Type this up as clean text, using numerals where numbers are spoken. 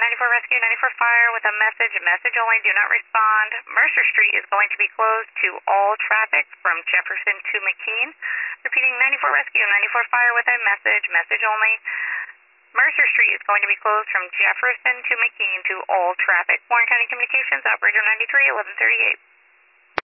94 Rescue, 94 Fire with a message only, do not respond. Mercer Street is going to be closed to all traffic from Jefferson to McKean. Repeating, 94 Rescue, 94 Fire with a message only. Mercer Street is going to be closed from Jefferson to McKean to all traffic. Warren County Communications, Operator 93, 1138.